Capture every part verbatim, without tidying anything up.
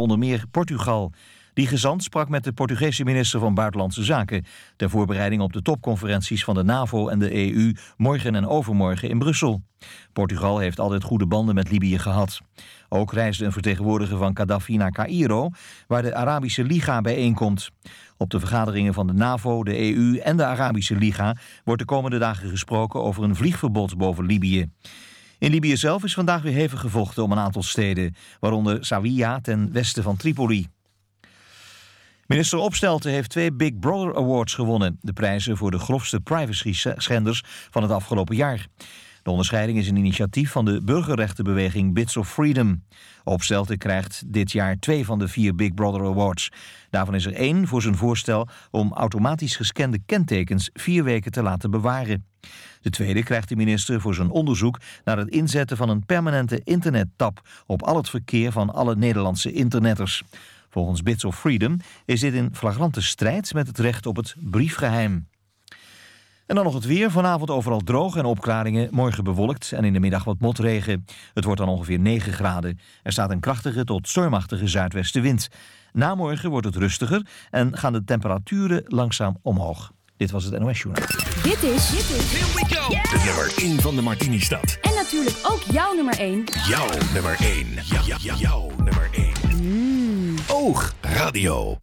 onder meer Portugal. Die gezant sprak met de Portugese minister van Buitenlandse Zaken ter voorbereiding op de topconferenties van de NAVO en de E U morgen en overmorgen in Brussel. Portugal heeft altijd goede banden met Libië gehad. Ook reisde een vertegenwoordiger van Gaddafi naar Caïro, waar de Arabische Liga bijeenkomt. Op de vergaderingen van de NAVO, de E U en de Arabische Liga wordt de komende dagen gesproken over een vliegverbod boven Libië. In Libië zelf is vandaag weer hevig gevochten om een aantal steden, waaronder Zawiya ten westen van Tripoli. Minister Opstelten heeft twee Big Brother Awards gewonnen, de prijzen voor de grofste privacy-schenders van het afgelopen jaar. De onderscheiding is een initiatief van de burgerrechtenbeweging Bits of Freedom. Opstelten krijgt dit jaar twee van de vier Big Brother Awards. Daarvan is er één voor zijn voorstel om automatisch gescande kentekens vier weken te laten bewaren. De tweede krijgt de minister voor zijn onderzoek naar het inzetten van een permanente internettab op al het verkeer van alle Nederlandse internetters. Volgens Bits of Freedom is dit in flagrante strijd met het recht op het briefgeheim. En dan nog het weer. Vanavond overal droog en opklaringen. Morgen bewolkt en in de middag wat motregen. Het wordt dan ongeveer negen graden. Er staat een krachtige tot stormachtige zuidwestenwind. Na morgen wordt het rustiger en gaan de temperaturen langzaam omhoog. Dit was het N O S-journaal. Dit is... Dit is... Here we go! Yeah. De nummer één van de Martini-stad. En natuurlijk ook jouw nummer één. Jouw nummer één. Ja, ja, ja, jouw nummer één. Mm. Oog Radio.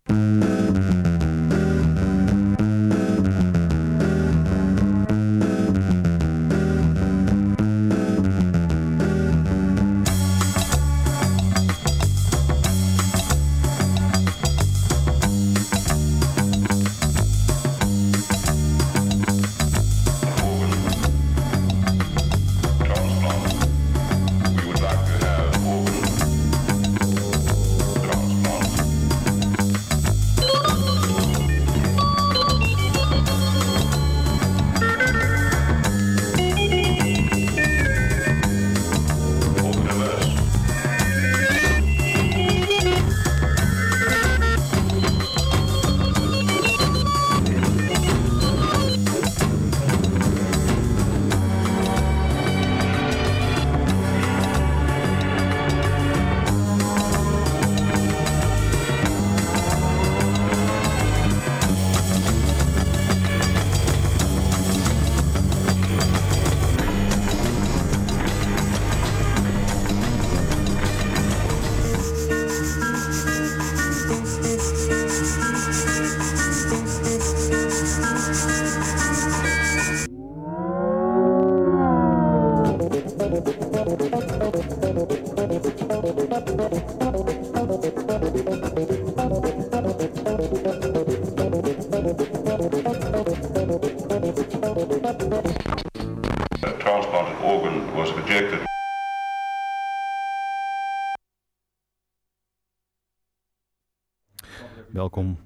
Welkom.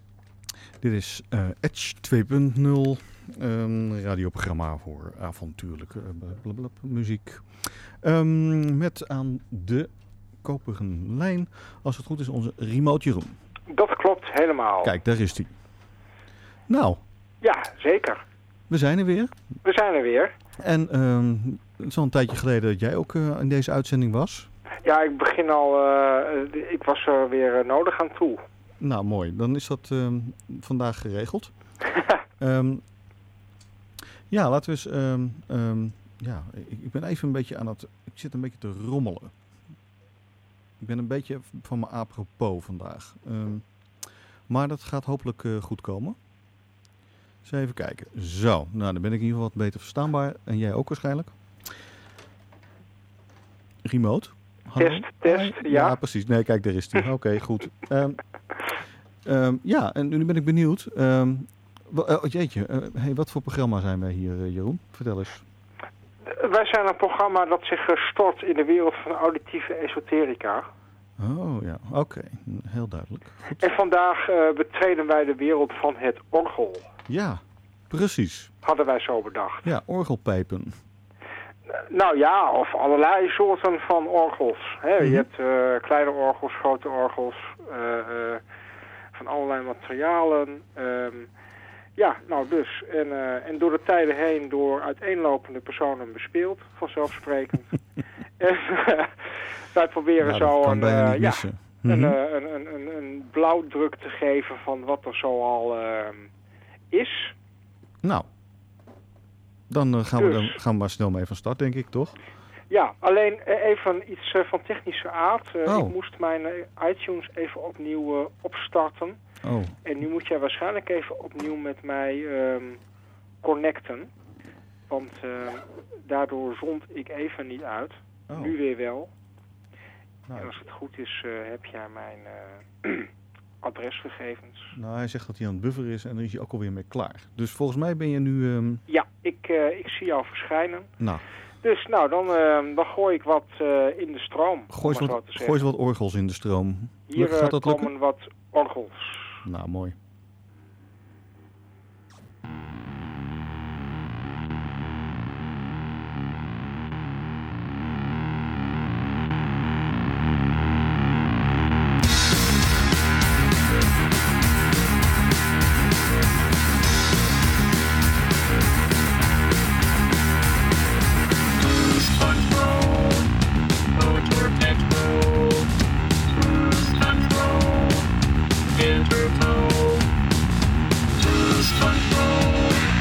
Dit is uh, Edge twee punt nul, een radioprogramma voor avontuurlijke uh, muziek. Um, met aan de koperen lijn, als het goed is, onze remote Jeroen. Dat klopt helemaal. Kijk, daar is hij. Nou. Ja, zeker. We zijn er weer. We zijn er weer. En um, het is al een tijdje geleden dat jij ook uh, in deze uitzending was. Ja, ik begin al, uh, ik was er weer uh, nodig aan toe. Nou, mooi. Dan is dat um, vandaag geregeld. um, ja, laten we eens... Um, um, ja, ik, ik ben even een beetje aan het... Ik zit een beetje te rommelen. Ik ben een beetje van mijn apropos vandaag. Um, maar dat gaat hopelijk uh, goed komen. Eens even kijken. Zo, nou dan ben ik in ieder geval wat beter verstaanbaar. En jij ook waarschijnlijk. Remote. Hallo? Test, test, ja. Ja, precies. Nee, kijk, daar is hij. Oké, okay, goed. Um, um, ja, en nu ben ik benieuwd. Um, oh, jeetje, uh, hey, wat voor programma zijn wij hier, uh, Jeroen? Vertel eens. Wij zijn een programma dat zich stort in de wereld van auditieve esoterica. Oh ja, oké. Okay. Heel duidelijk. Goed. En vandaag uh, betreden wij de wereld van het orgel. Ja, precies. Hadden wij zo bedacht. Ja, orgelpijpen. Nou ja, of allerlei soorten van orgels. Hè. Mm-hmm. Je hebt uh, kleine orgels, grote orgels, uh, uh, van allerlei materialen. Um, ja, nou dus. En, uh, en door de tijden heen door uiteenlopende personen bespeeld, vanzelfsprekend. En uh, wij proberen nou, zo kan een... bijna Uh, niet ja, missen. Mhm. een, uh, een, een, een, een blauwdruk te geven van wat er zoal uh, is. Nou, dan uh, gaan, we, Dus. dan gaan we maar snel mee van start, denk ik, toch? Ja, alleen uh, even iets uh, van technische aard. Uh, Oh. Ik moest mijn uh, iTunes even opnieuw uh, opstarten. Oh, En nu moet jij waarschijnlijk even opnieuw met mij um, connecten. Want uh, daardoor zond ik even niet uit. oh. Nu weer wel. Nou, En als het goed is, uh, heb jij mijn uh, adresgegevens. nou, hij zegt dat hij aan het bufferen is en dan is hij ook alweer mee klaar. Dus volgens mij ben je nu... Um, Ja, ik, uh, ik zie jou verschijnen. nou, Dus nou, dan, uh, dan gooi ik wat uh, in de stroom. gooi om eens, maar zo wat, te gooi zeggen. eens wat orgels in de stroom. Hier Lukt- uh, gaat dat lukken? komen wat orgels. Nou, mooi. Interpol, cruise control.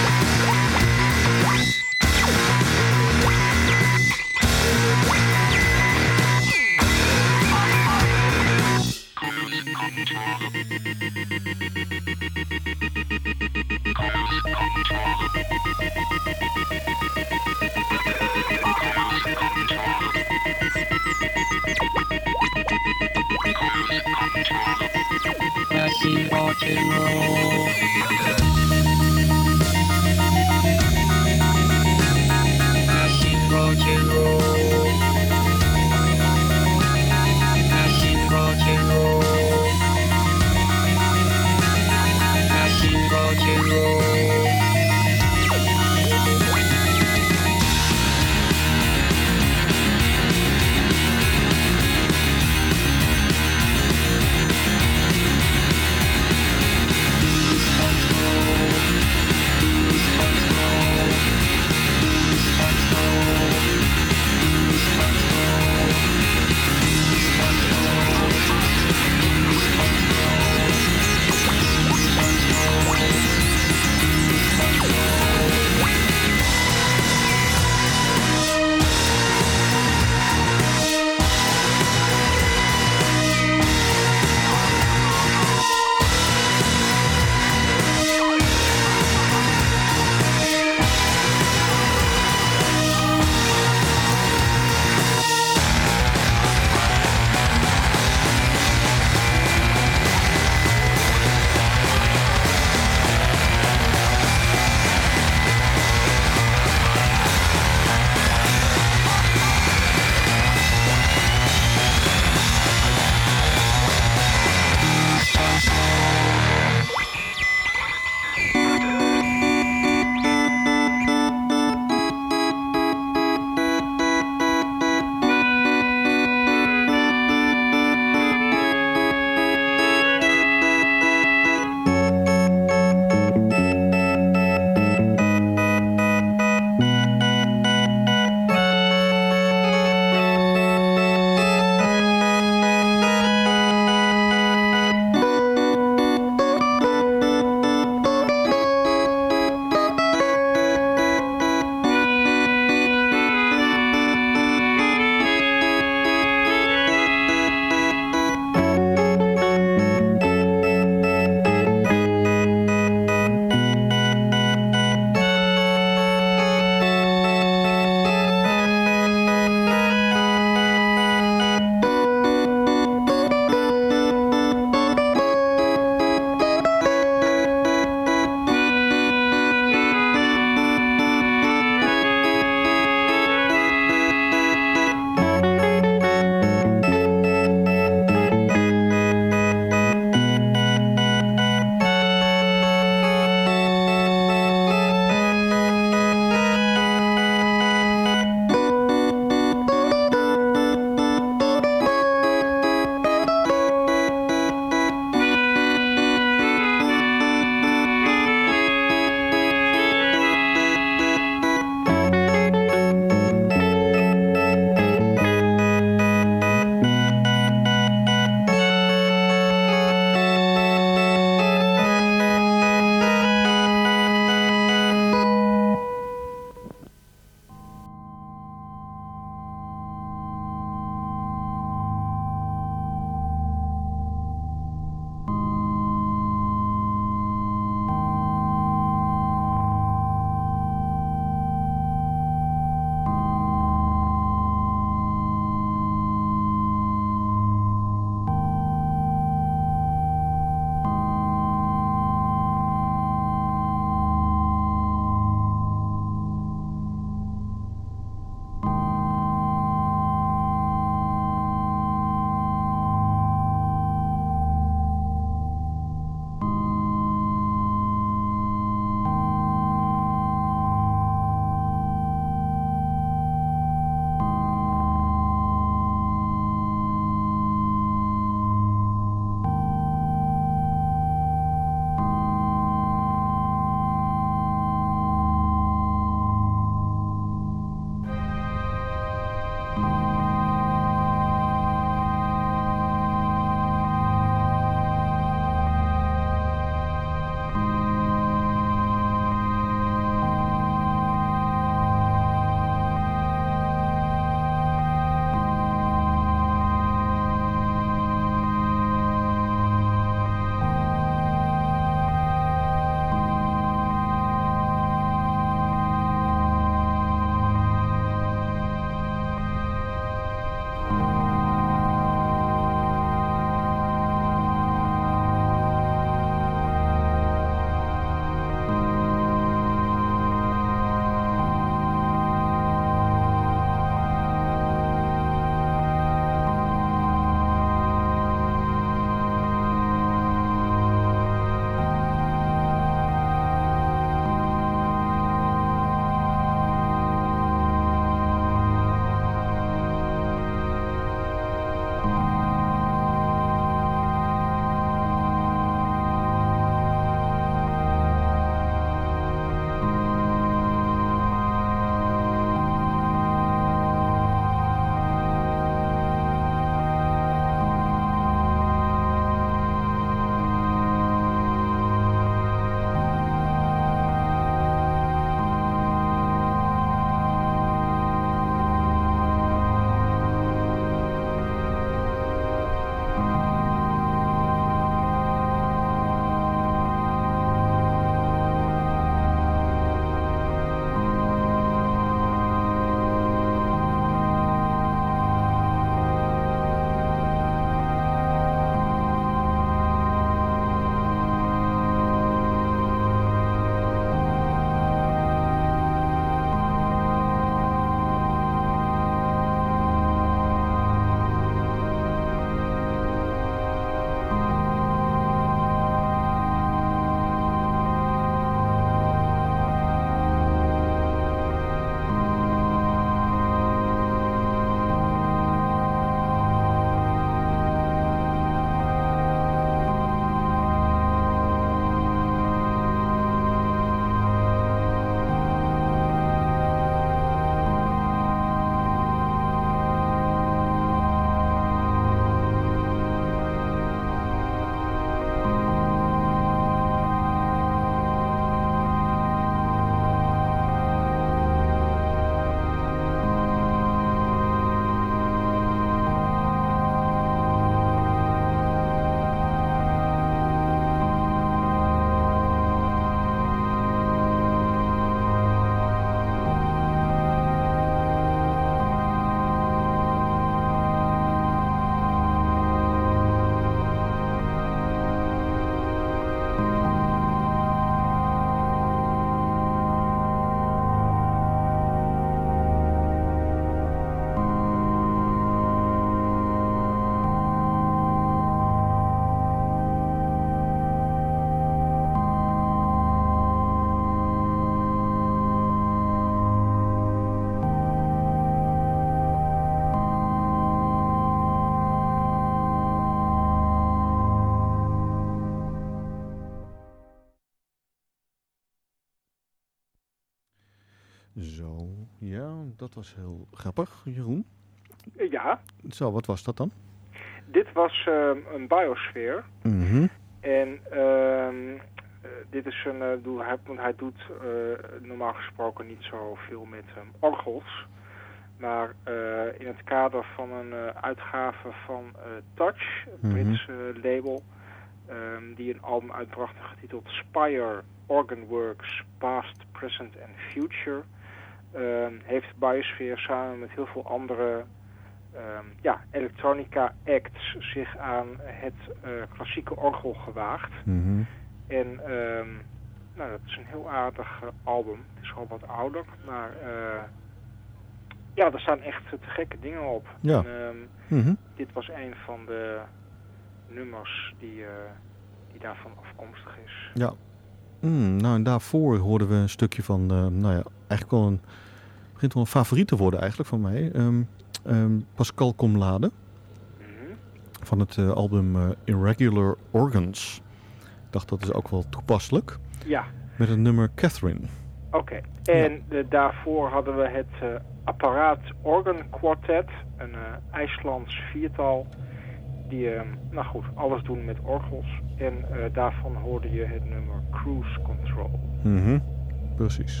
Zo, ja, dat was heel grappig, Jeroen. Ja, Zo, wat was dat dan? dit was uh, een biosfeer. Mhm. En uh, dit is een, uh, doel, hij, hij doet uh, normaal gesproken niet zoveel met um, orgels. Maar uh, in het kader van een uh, uitgave van uh, Touch, een Mhm. Brits uh, label, um, die een album uitbracht getiteld Spire Organ Works Past, Present and Future, um, heeft Biosphere samen met heel veel andere um, ja, elektronica acts zich aan het uh, klassieke orgel gewaagd. Mhm. En um, nou, dat is een heel aardig uh, album. Het is al wat ouder, maar uh, ja, er staan echt te gekke dingen op. Ja. En, um, Mhm. dit was een van de nummers die, uh, die daarvan afkomstig is. Ja. Mm, nou, en daarvoor hoorden we een stukje van, uh, nou ja, eigenlijk wel een, begint wel een favoriet te worden eigenlijk van mij. Um, um, Pascal Comlade Mhm. van het uh, album uh, Irregular Organs. Ik dacht dat is ook wel toepasselijk. Ja, Met het nummer Catherine. oké. En uh, daarvoor hadden we het uh, Apparaat Organ Quartet, een uh, IJslands viertal, die, uh, nou goed, alles doen met orgels. En uh, daarvan hoorde je het nummer Cruise Control. Mhm. Precies.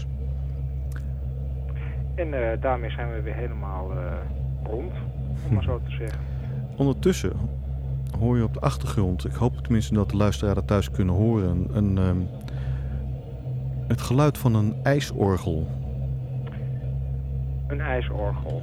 En uh, daarmee zijn we weer helemaal uh, rond, om maar zo te zeggen. Ondertussen hoor je op de achtergrond, ik hoop tenminste dat de luisteraar dat thuis kunnen horen, een, um, het geluid van een ijsorgel. Een ijsorgel.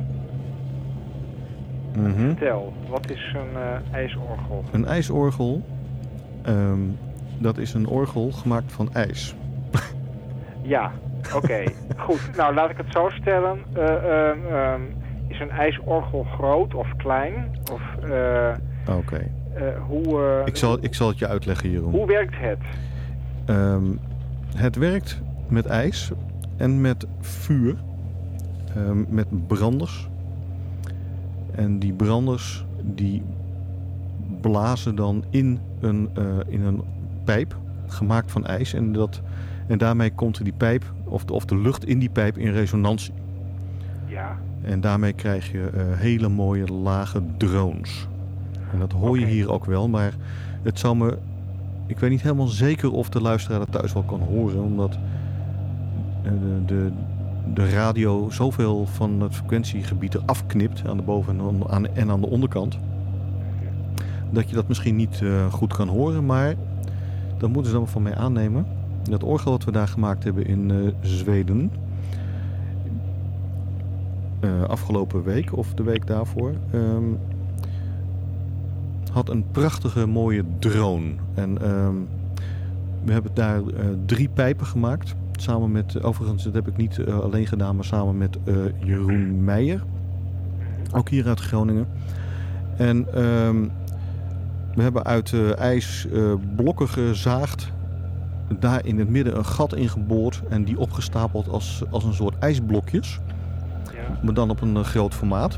Mhm. Vertel, wat is een uh, ijsorgel? Een ijsorgel, um, dat is een orgel gemaakt van ijs. Ja, oké. Goed, nou laat ik het zo stellen. Uh, um, um, is een ijsorgel groot of klein? Of uh, Oké. Okay. uh, hoe... Uh, Ik zal, ik zal het je uitleggen, Jeroen. Hoe werkt het? Um, het werkt met ijs en met vuur. Um, met branders. En die branders die blazen dan in een, uh, in een pijp gemaakt van ijs. En, dat, en daarmee komt die pijp, of de, of de lucht in die pijp, in resonantie. Ja. En daarmee krijg je uh, hele mooie lage drones. En dat hoor je Oké. hier ook wel, maar het zou me... Ik weet niet helemaal zeker of de luisteraar dat thuis wel kan horen, omdat uh, de, de, de radio zoveel van het frequentiegebied eraf knipt aan de boven- en aan, en aan de onderkant, dat je dat misschien niet uh, goed kan horen, maar dat moeten ze dan van mij aannemen. Dat orgel wat we daar gemaakt hebben in uh, Zweden, uh, afgelopen week of de week daarvoor, um, had een prachtige mooie drone. En um, we hebben daar uh, drie pijpen gemaakt. Samen met, overigens, dat heb ik niet uh, alleen gedaan, maar samen met uh, Jeroen Meijer. Ook hier uit Groningen. En um, we hebben uit uh, ijs uh, blokken gezaagd. Daar in het midden een gat in geboord. En die opgestapeld als, als een soort ijsblokjes. Ja. Maar dan op een uh, groot formaat.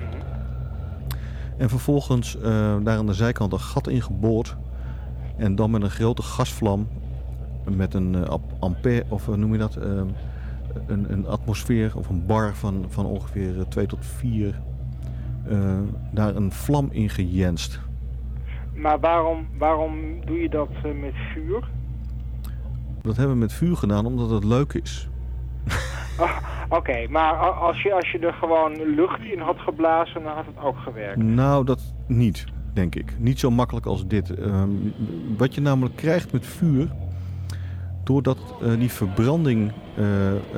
En vervolgens uh, daar aan de zijkant een gat in geboord. En dan met een grote gasvlam. Met een uh, ampère, of uh, noem je dat? Uh, een, een atmosfeer of een bar van, van ongeveer twee tot vier. Uh, daar een vlam in gejenst. Maar waarom, waarom doe je dat uh, met vuur? Dat hebben we met vuur gedaan omdat het leuk is. Oh, Oké, okay, maar als je, als je er gewoon lucht in had geblazen, dan had het ook gewerkt. Nou, dat niet, denk ik. Niet zo makkelijk als dit. Uh, wat je namelijk krijgt met vuur, doordat uh, die verbranding uh, uh,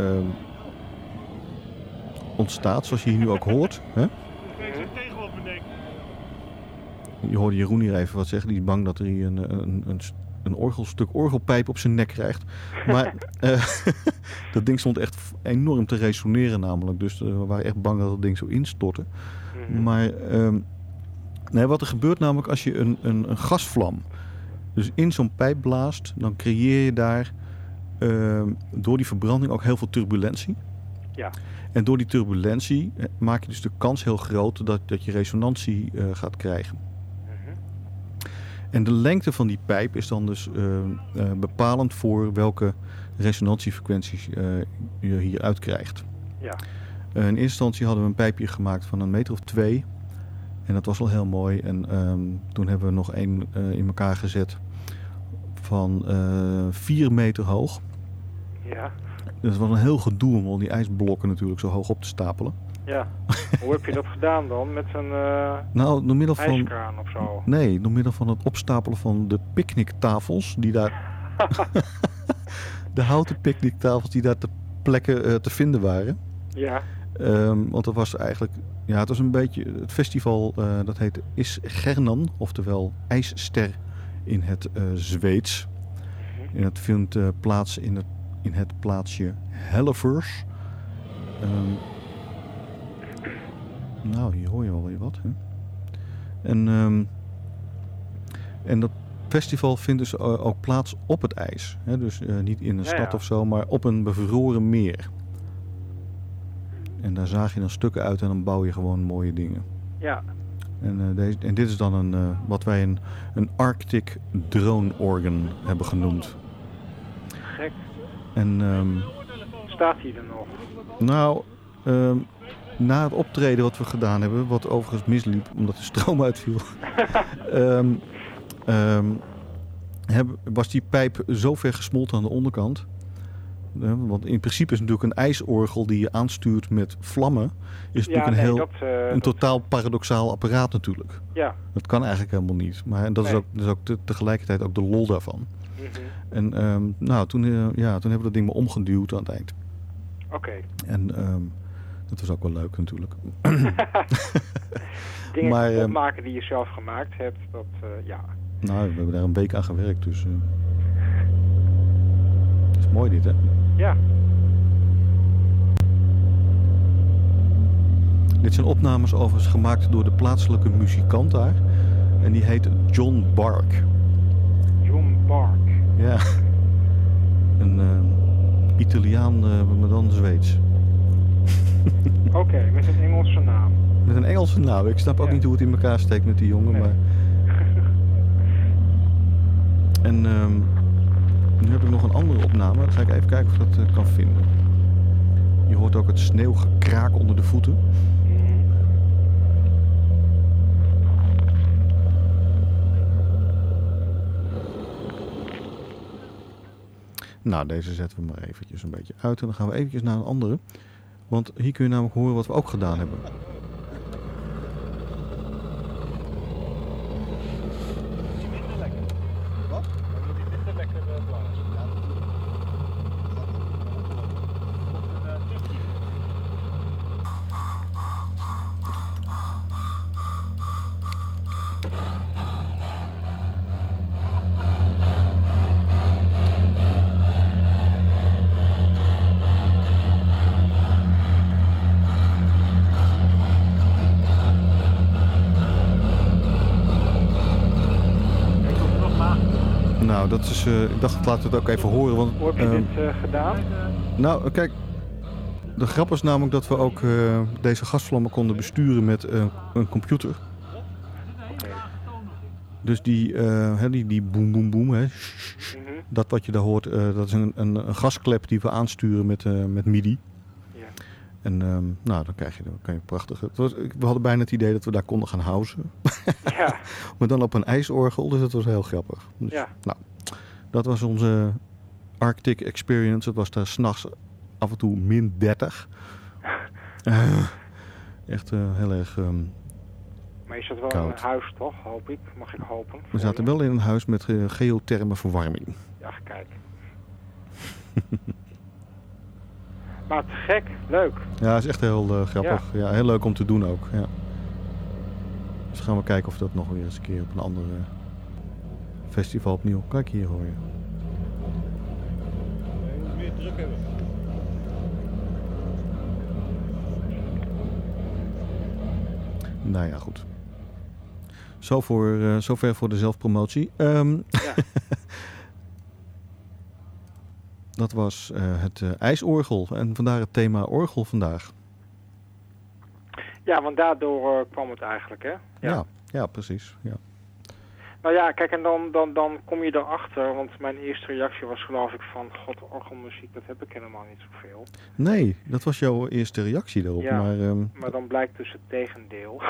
ontstaat, zoals je hier nu ook hoort. Hè? Je hoorde Jeroen hier even wat zeggen. Die is bang dat hij een, een, een, een orgelstuk orgelpijp op zijn nek krijgt. Maar uh, dat ding stond echt enorm te resoneren namelijk. Dus uh, we waren echt bang dat het ding zou instorten. Mm-hmm. Maar um, nee, wat er gebeurt namelijk als je een, een, een gasvlam dus in zo'n pijp blaast, dan creëer je daar uh, door die verbranding ook heel veel turbulentie. Ja. En door die turbulentie maak je dus de kans heel groot dat, dat je resonantie uh, gaat krijgen. Mm-hmm. En de lengte van die pijp is dan dus uh, uh, bepalend voor welke resonantiefrequenties uh, je hieruit krijgt. Ja. Uh, in eerste instantie hadden we een pijpje gemaakt van een meter of twee. En dat was al heel mooi. En um, toen hebben we nog één uh, in elkaar gezet van uh, vier meter hoog. Ja. Dus het was een heel gedoe om al die ijsblokken natuurlijk zo hoog op te stapelen. Ja. Hoe heb je dat gedaan dan? Met een uh, nou, door middel van, ijskraan of zo? Nee, door middel van het opstapelen van de picknicktafels die daar... de houten picknicktafels die daar ter plekke uh, te vinden waren. Ja. Um, want dat was eigenlijk... Ja, het was een beetje... Het festival, uh, dat heet Isgernan, oftewel IJsster in het uh, Zweeds. Mm-hmm. En het vindt uh, plaats in het, in het plaatsje Hellefors. Um, nou, hier hoor je wel weer wat. Hè? En, um, en dat festival vindt dus uh, ook plaats op het ijs. Hè? Dus uh, niet in een ja, stad ja. of zo, maar op een bevroren meer. En daar zaag je dan stukken uit en dan bouw je gewoon mooie dingen. Ja. En, uh, deze, en dit is dan een, uh, wat wij een, een Arctic Drone Organ hebben genoemd. Gek. En, um, staat hij er nog? Nou, um, na het optreden wat we gedaan hebben, wat overigens misliep omdat de stroom uitviel, um, um, heb, was die pijp zo ver gesmolten aan de onderkant. Uh, want in principe is natuurlijk een ijsorgel die je aanstuurt met vlammen, is Ja, natuurlijk een nee, heel dat, uh, een dat- totaal paradoxaal apparaat natuurlijk. Ja. Dat kan eigenlijk helemaal niet. Maar dat is Nee. ook, dat is ook te, tegelijkertijd ook de lol daarvan. Mhm. En um, nou, toen, uh, ja, toen hebben we dat ding maar omgeduwd aan het eind. Oké. En um, dat was ook wel leuk natuurlijk. Dingen Maar, kapot um, maken die je zelf gemaakt hebt, dat, uh, ja. Nou, we hebben daar een week aan gewerkt, dus... Uh, het is mooi dit, hè? Ja. Dit zijn opnames overigens gemaakt door de plaatselijke muzikant daar. En die heet John Bark. John Bark. Ja. Een uh, Italiaan, uh, maar dan Zweeds. Oké, okay, met een Engelse naam. Met een Engelse naam. Ik snap ook Ja. niet hoe het in elkaar steekt met die jongen, Nee. maar... En um, nu heb ik nog een andere opname. Dan ga ik even kijken of ik dat uh, kan vinden. Je hoort ook het sneeuwgekraak onder de voeten. Nou, deze zetten we maar eventjes een beetje uit. En dan gaan we eventjes naar een andere. Want hier kun je namelijk horen wat we ook gedaan hebben. Nou, dat is, uh, ik dacht, laten we het ook even horen. Want, Hoe heb je uh, dit uh, gedaan? Nou, kijk, de grap is namelijk dat we ook uh, deze gasvlammen konden besturen met uh, een computer. Okay. Dus die, uh, hè, die, die boem boem boem, hè, Mm-hmm. dat wat je daar hoort, uh, dat is een, een, een gasklep die we aansturen met, uh, met MIDI. Ja. En um, nou, dan krijg je, dan kan je prachtig. Het was, we hadden bijna het idee dat we daar konden gaan housen. Ja. Maar dan op een ijsorgel, dus dat was heel grappig. Dus, Ja. Nou, dat was onze Arctic Experience. Het was daar 's nachts af en toe min dertig. Uh, echt uh, heel erg... Um, Maar is dat wel koud. een huis toch, hoop ik? Mag ik hopen? we zaten wel in een huis met uh, geotherme verwarming. Ja, kijk. Maar te gek, leuk. Ja, is echt heel uh, grappig. Ja. Ja, heel leuk om te doen ook. Ja. Dus gaan we kijken of dat nog weer eens een keer op een ander uh, festival opnieuw. Kijk, hier hoor je. Je moet meer druk hebben. Nou ja, goed. Zo voor, uh, zover voor de zelfpromotie. Um, Ja. Dat was uh, het uh, ijsorgel en vandaar het thema orgel vandaag. Ja, want daardoor uh, kwam het eigenlijk, hè? Ja, ja, ja precies. Ja. Nou ja, kijk, en dan, dan, dan kom je erachter, want mijn eerste reactie was geloof ik van, god, orgelmuziek, dat heb ik helemaal niet zoveel. Nee, dat was jouw eerste reactie daarop. Ja, maar, um... maar dan blijkt dus het tegendeel.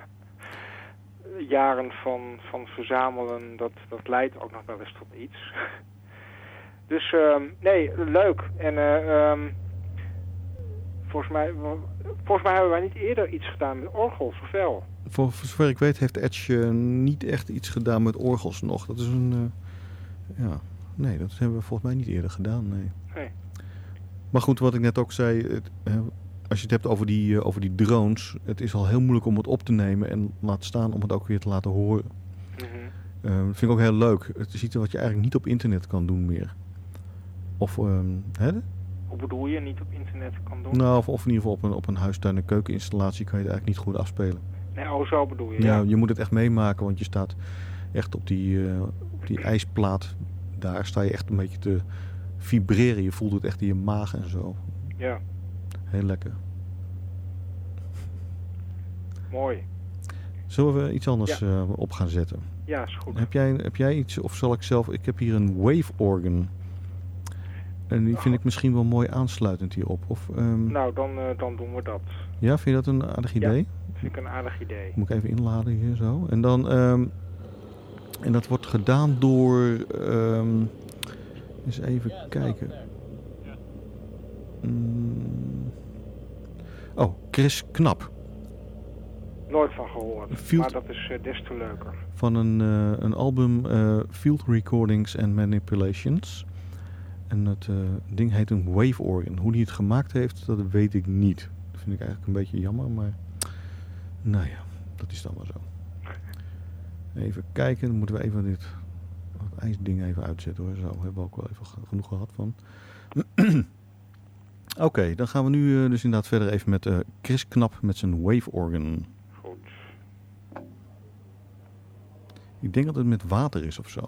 Jaren van, van verzamelen, dat, dat leidt ook nog wel eens tot iets. Dus, um, nee, leuk. En uh, um, volgens, mij, volgens mij hebben wij niet eerder iets gedaan met orgels, of wel? Voor, voor zover ik weet heeft Edge uh, niet echt iets gedaan met orgels nog. Dat is een... Uh, ja, nee, dat hebben we volgens mij niet eerder gedaan, nee. Nee. Maar goed, wat ik net ook zei... Het, uh, als je het hebt over die, uh, over die drones... Het is al heel moeilijk om het op te nemen en laat staan om het ook weer te laten horen. Mm-hmm. Uh, dat vind ik ook heel leuk. Het is iets wat je eigenlijk niet op internet kan doen meer. Of, um, hè? Hoe bedoel je, niet op internet kan doen? Nou, of, of in ieder geval op een, op een huistuin- en keukeninstallatie kan je het eigenlijk niet goed afspelen. Nee, oh, zo bedoel je, Ja, ja. je moet het echt meemaken, want je staat echt op die, uh, op die ijsplaat. Daar sta je echt een beetje te vibreren. Je voelt het echt in je maag en zo. Ja. Heel lekker. Mooi. Zullen we iets anders Ja. uh, op gaan zetten? Ja, is goed. Heb jij, heb jij iets, of zal ik zelf... Ik heb hier een wave organ. En die vind ik misschien wel mooi aansluitend hierop. Of, um... Nou, dan, uh, dan doen we dat. Ja, vind je dat een aardig idee? Ja, dat vind ik een aardig idee. Moet ik even inladen hier zo. En dan... Um... En dat wordt gedaan door... Um... Eens even kijken. Mm... Oh, Chris Knap. Nooit van gehoord, Field... maar dat is uh, des te leuker. Van een, uh, een album uh, Field Recordings and Manipulations. En het uh, ding heet een wave organ. Hoe die het gemaakt heeft, dat weet ik niet. Dat vind ik eigenlijk een beetje jammer, maar... Nou ja, dat is dan wel zo. Even kijken, dan moeten we even dit dat ijsding even uitzetten hoor. Zo hebben we ook wel even genoeg gehad van. Oké, okay, dan gaan we nu uh, dus inderdaad verder even met uh, Chris Knap met zijn wave organ. Goed. Ik denk dat het met water is of zo.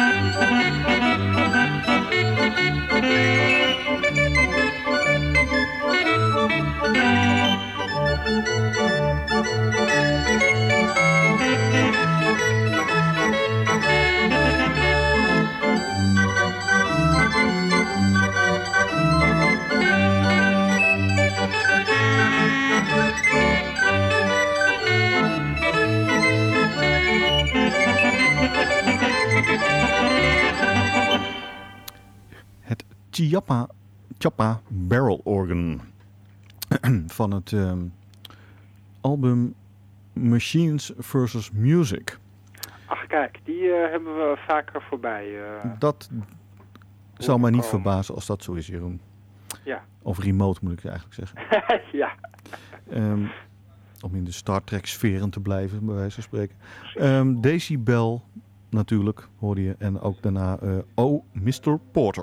Chiappa, Chiappa Barrel Organ van het um, album Machines versus Music. Ach kijk, die uh, hebben we vaker voorbij. Uh, dat zou mij niet verbazen als dat zo is, Jeroen. Ja. Of remote moet ik eigenlijk zeggen. Ja. Um, om in de Star Trek sferen te blijven, bij wijze van spreken. Um, Decibel natuurlijk, hoorde je. En ook daarna uh, Oh, mister Porter.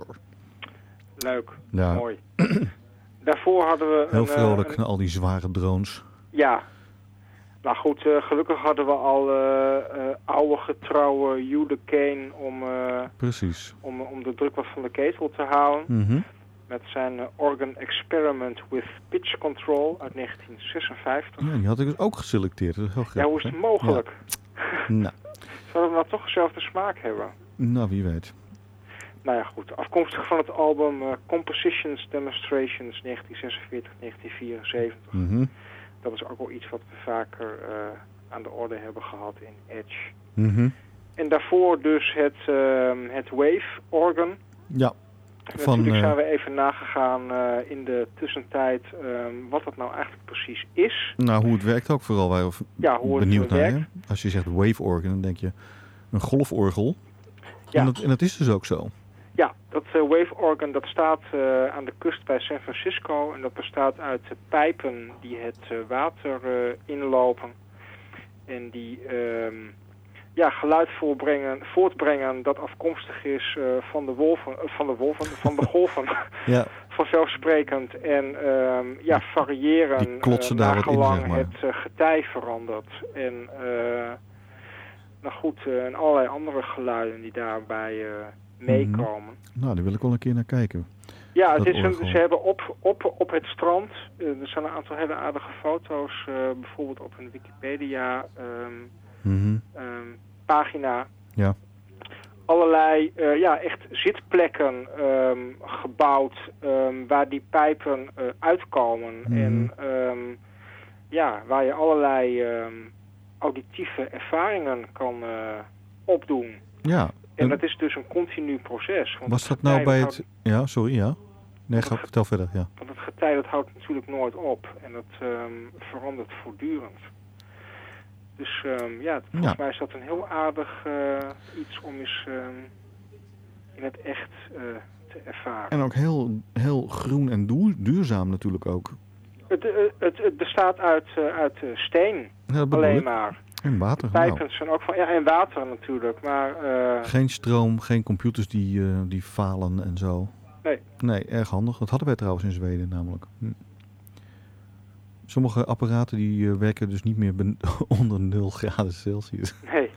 Leuk, ja. Mooi. Daarvoor hadden we... Heel een, vrolijk, een, naar al die zware drones. Ja. Nou goed, uh, gelukkig hadden we al uh, uh, oude getrouwe Hugh Kane om, uh, Precies. om, om de druk wat van de ketel te houden. Mm-hmm. Met zijn uh, Organ Experiment with Pitch Control uit negentien zesenvijftig. Ja, die had ik dus ook geselecteerd. Dat is heel grappig, ja, hoe is het mogelijk? Ja. Nou. Zouden we nou toch dezelfde smaak hebben? Nou, wie weet. Nou ja, goed. Afkomstig van het album uh, Compositions Demonstrations negentien zesenveertig tot negentien vierenzeventig. Mm-hmm. Dat is ook wel iets wat we vaker uh, aan de orde hebben gehad in Edge. Mm-hmm. En daarvoor dus het, uh, het Wave Organ. Ja. Van, Natuurlijk zijn uh, we even nagegaan uh, in de tussentijd uh, wat dat nou eigenlijk precies is. Nou, hoe het werkt ook vooral. Wij ja, hoe benieuwd het naar. werkt. Hè? Als je zegt Wave Organ, dan denk je een golforgel. Ja. En, dat, en dat is dus ook zo. Ja, dat uh, Wave Organ dat staat uh, aan de kust bij San Francisco. En dat bestaat uit uh, pijpen die het uh, water uh, inlopen. En die uh, ja, geluid voorbrengen, voortbrengen dat afkomstig is uh, van de wolven, uh, van de wolven, van de golven. Ja. Vanzelfsprekend. En uh, ja, variëren die klotsen uh, daar wat in, nagelang zeg maar. het uh, getij verandert. En uh, nou goed, uh, en allerlei andere geluiden die daarbij uh, meekomen. Mm-hmm. Nou, daar wil ik wel een keer naar kijken. Ja, het is een, ze hebben op, op, op het strand, uh, er zijn een aantal hele aardige foto's, uh, bijvoorbeeld op een Wikipedia um, mm-hmm. um, pagina. Ja. Allerlei, uh, ja, echt zitplekken um, gebouwd um, waar die pijpen uh, uitkomen. Mm-hmm. En um, ja, waar je allerlei um, auditieve ervaringen kan uh, opdoen. Ja. En, en dat is dus een continu proces. Want was dat nou bij het... Ja, sorry, ja. Nee, ga, vertel verder, ja. Want het getij dat houdt natuurlijk nooit op. En dat um, verandert voortdurend. Dus um, ja, volgens ja. mij is dat een heel aardig uh, iets om eens um, in het echt uh, te ervaren. En ook heel, heel groen en duur, duurzaam natuurlijk ook. Het, uh, het, het bestaat uit, uh, uit uh, steen, ja, alleen maar. En water. De pijpen nou. zijn ook van, ja, en water natuurlijk. Maar, uh, geen stroom, geen computers die, uh, die falen en zo. Nee. Nee, erg handig. Dat hadden wij trouwens in Zweden namelijk. Hm. Sommige apparaten die uh, werken dus niet meer ben- onder nul graden Celsius. Nee.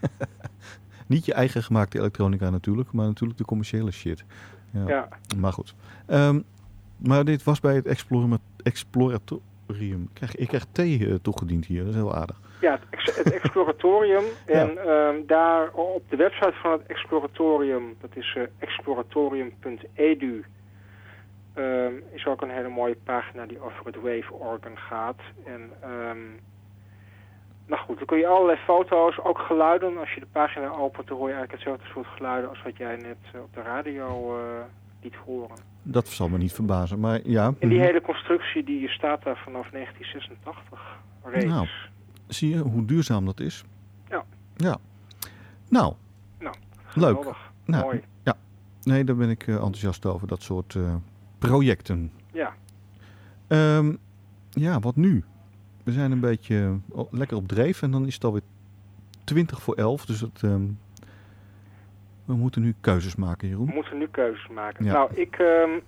Niet je eigen gemaakte elektronica natuurlijk, maar natuurlijk de commerciële shit. Ja. ja. Maar goed. Um, maar dit was bij het explora- Exploratorium. Ik krijg, ik krijg thee uh, toegediend hier, dat is heel aardig. Ja, het, ex- het Exploratorium. ja. En um, daar op de website van het Exploratorium, dat is uh, exploratorium punt e d u, um, is ook een hele mooie pagina die over het Wave Organ gaat. En um, nou goed, dan kun je allerlei foto's, ook geluiden. Als je de pagina opent, dan hoor je eigenlijk hetzelfde soort geluiden als wat jij net uh, op de radio uh, liet horen. Dat zal me niet verbazen, maar ja. En die mm-hmm. hele constructie die staat daar vanaf negentien zesentachtig reeds. Nou, zie je hoe duurzaam dat is? Ja. Ja. Nou, nou leuk. Nou, mooi. Ja. Nee, daar ben ik uh, enthousiast over, dat soort uh, projecten. Ja. Um, ja, wat nu? We zijn een beetje uh, lekker op dreef en dan is het alweer twintig voor elf, dus het... Um, we moeten nu keuzes maken, Jeroen. We moeten nu keuzes maken. Ja. Nou, ik... Um,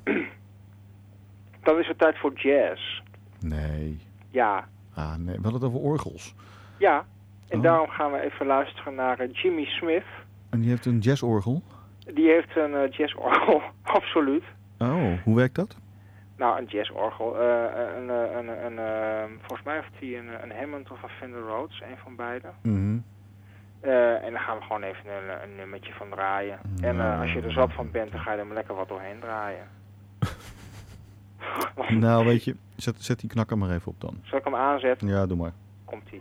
dan is het tijd voor jazz. Nee. Ja. Ah, nee. We hadden het over orgels. Ja. En oh. daarom gaan we even luisteren naar uh, Jimmy Smith. En die heeft een jazzorgel? Die heeft een uh, jazzorgel, absoluut. Oh, hoe werkt dat? Nou, een jazzorgel. Uh, een, een, een, een, uh, volgens mij heeft hij een, een Hammond of een Fender Rhodes, een van beide. Mm-hmm. Uh, en dan gaan we gewoon even een, een nummertje van draaien. Nou. En uh, als je er zat van bent, dan ga je er maar lekker wat doorheen draaien. Nou, weet je, zet, zet die knakker maar even op dan. Zal ik hem aanzetten? Ja, doe maar. Komt-ie.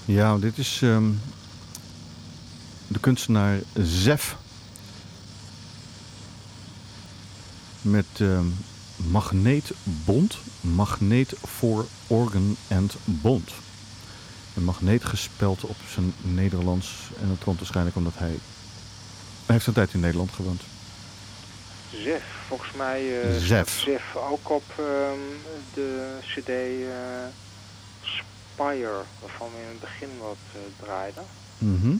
Ja, dit is um, de kunstenaar Zef. Met um, magneetbond. Magneet for organ and bond. Een magneet gespeld op zijn Nederlands. En dat komt waarschijnlijk omdat hij... Hij heeft een tijd in Nederland gewoond. Zef, volgens mij... Uh, Zef. Zef ook op um, de cd uh, Spire, waarvan we in het begin wat uh, draaiden. Mhm.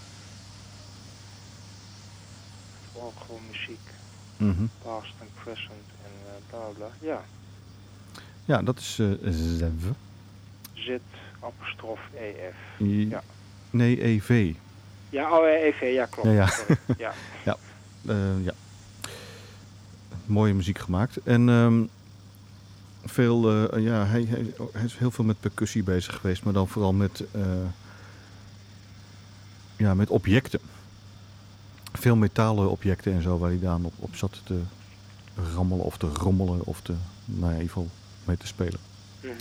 Ook gewoon muziek. Mm-hmm. Past en present en uh, bla bla. Ja. Ja, dat is uh, Zef. Z apostrof E F. I- Ja. Nee, E V. Ja, oh, E V, ja, klopt. Ja, ja. Sorry. Ja. Ja. Uh, ja. Mooie muziek gemaakt. En um, veel, uh, ja, hij, hij, hij is heel veel met percussie bezig geweest, maar dan vooral met, uh, ja, met objecten. Veel metalen objecten en zo, waar hij dan op, op zat te rammelen of te rommelen of te, nou ja, in ieder geval mee te spelen. Mm-hmm.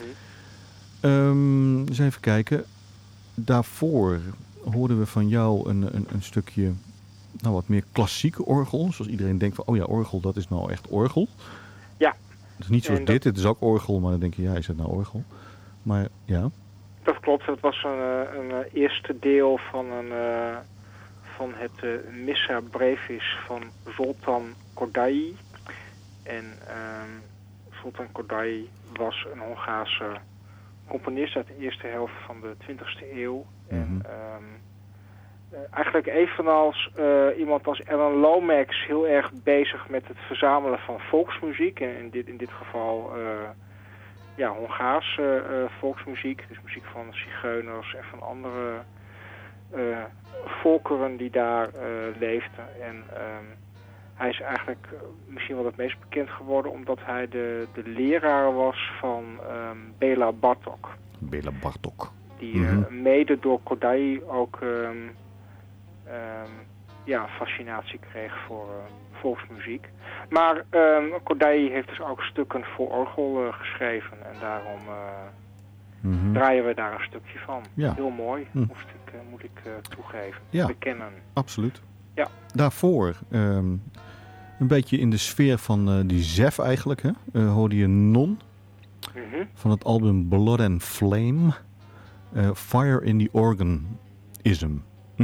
Um, eens even kijken. Daarvoor hoorden we van jou een, een, een stukje, nou, wat meer klassieke orgel. Zoals iedereen denkt van, oh ja, orgel, dat is nou echt orgel. Ja. Het is niet zoals En dit, dat... het is ook orgel, maar dan denk je, ja, is het nou orgel? Maar ja. Dat klopt, het was een, een, een eerste deel van, een, uh, van het uh, Missa Brevis van Zoltán Kodály. En um, Zoltán Kodály was een Hongaarse componist uit de eerste helft van de twintigste eeuw. Mm-hmm. En um, uh, eigenlijk evenals uh, iemand als Alan Lomax heel erg bezig met het verzamelen van volksmuziek. En in dit, in dit geval uh, ja, Hongaarse uh, volksmuziek. Dus muziek van zigeuners en van andere uh, volkeren die daar uh, leefden. En um, hij is eigenlijk uh, misschien wel het meest bekend geworden omdat hij de, de leraar was van um, Béla Bartók. Béla Bartók. Die uh, Mm-hmm. mede door Kodály ook um, um, ja, fascinatie kreeg voor uh, volksmuziek. Maar um, Kodály heeft dus ook stukken voor orgel uh, geschreven. En daarom uh, Mm-hmm. draaien we daar een stukje van. Ja. Heel mooi, Hm. moest ik, uh, moet ik uh, toegeven. Ja. Bekennen. Absoluut. Ja. Daarvoor, um, een beetje in de sfeer van uh, die Zef eigenlijk, hè, uh, hoorde je Non Mm-hmm. van het album Blood and Flame. Uh, Fire in the Organism.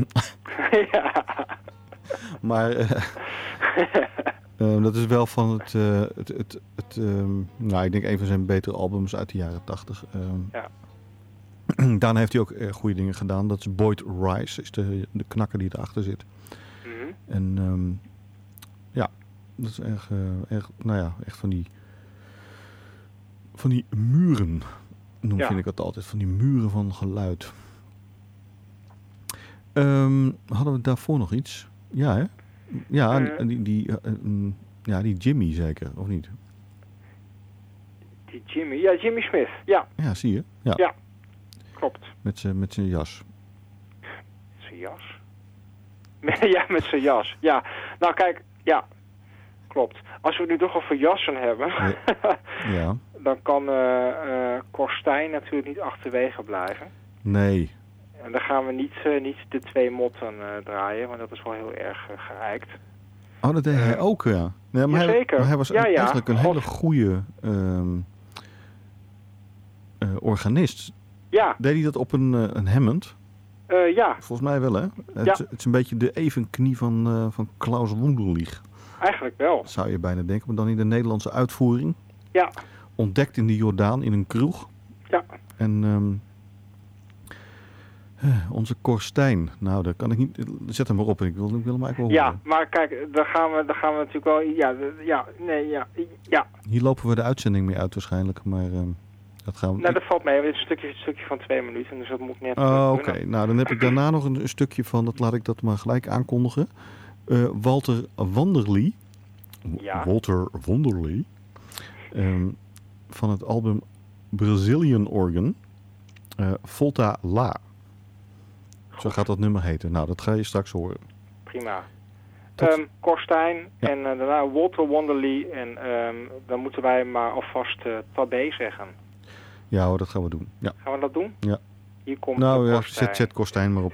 Ja. Maar uh, uh, dat is wel van het, uh, het, het, het um, nou, ik denk een van zijn betere albums uit de jaren tachtig. Um, Ja. Daarna heeft hij ook uh, goede dingen gedaan. Dat is Boyd Rice, is de, de knakker die erachter zit. Mm-hmm. En um, ja, dat is erg, uh, erg, nou ja, echt van die, van die muren, noem Ja. vind ik dat altijd, van die muren van geluid. Um, hadden we daarvoor nog iets? Ja, hè? Ja, Uh, die, die, uh, um, ja, die Jimmy zeker, of niet? Die Jimmy, ja, Jimmy Smith. Ja, Ja, zie je? Ja, Ja. klopt. met zijn met zijn jas. Zijn jas? Ja, met zijn jas. Ja, nou kijk, ja, klopt. Als we het nu toch over jassen hebben, Ja, dan kan uh, uh, Cor Stein natuurlijk niet achterwege blijven. nee. En dan gaan we niet, uh, niet de twee motten uh, draaien, want dat is wel heel erg uh, geëikt. Oh, dat deed Uh, hij ook, ja. Nee, maar, hij, jazeker. maar hij was Ja, ja. eigenlijk een hele Als- goede um, uh, organist. Ja, Deed hij dat op een, uh, een Hammond? uh, ja, Volgens mij wel, hè? Het, Ja. het is een beetje de evenknie van, uh, van Klaus Wunderlich. eigenlijk wel. Zou je bijna denken, maar dan in de Nederlandse uitvoering. Ja, Ontdekt in de Jordaan in een kroeg. ja. En um, onze Cor Stein. Nou, daar kan ik niet... Zet hem maar op, ik wil, ik wil hem eigenlijk wel Ja, horen. maar kijk, daar gaan we, daar gaan we natuurlijk wel... Ja, de- ja, nee, ja, ja. Hier lopen we de uitzending mee uit waarschijnlijk, maar um, dat gaan we... Nou, dat valt mee. Dit is een stukje, een stukje van twee minuten, dus dat moet net... Oh, oké. kunnen. Nou, dan heb ik daarna nog een, een stukje van, dat laat ik dat maar gelijk aankondigen. Uh, Walter Wanderly. W- Ja. Walter Wanderly. Um, van het album Brazilian Organ. Uh, Volta La. Zo gaat dat nummer heten. Nou, dat ga je straks horen. Prima. Tot- Um, Cor Stein Ja. en uh, daarna Walter Wanderly. En um, dan moeten wij maar alvast uh, tabé zeggen. Ja hoor, dat gaan we doen. Ja. Gaan we dat doen? Ja. Hier komt Nou de ja, Kostijn. zet, zet Kostijn maar op.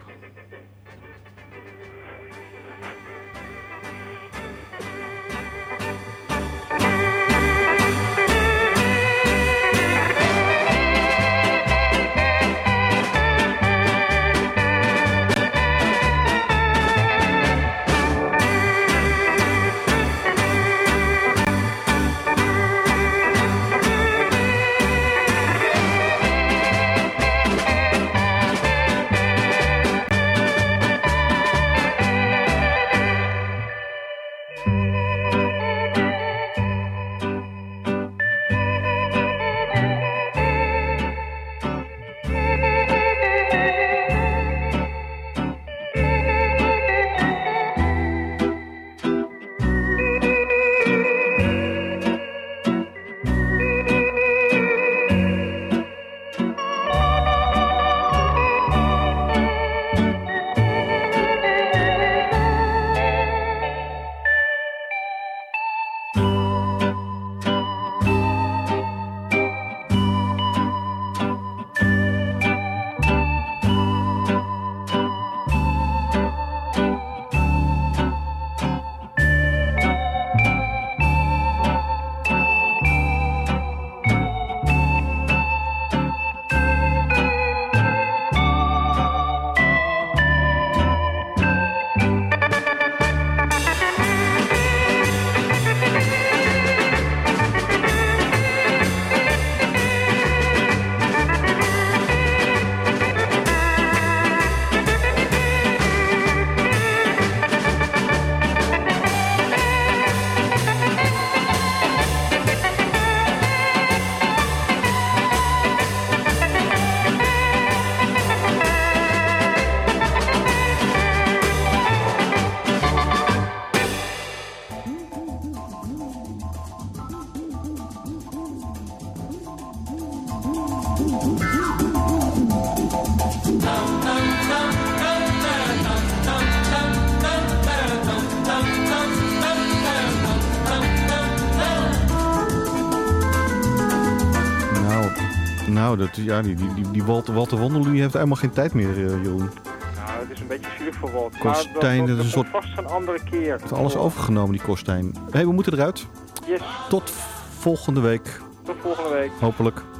Nou, dat, ja, die, die, die Walter, Walter Wanderlu heeft helemaal geen tijd meer, uh, Jeroen. Nou, het is een beetje zielig voor Walter. Kostijn, maar dat, dat dat, is dat een komt vast een andere keer. Heeft alles overgenomen, die Kostijn. Hé, hey, we moeten eruit. Yes, Tot volgende week. tot volgende week. Hopelijk.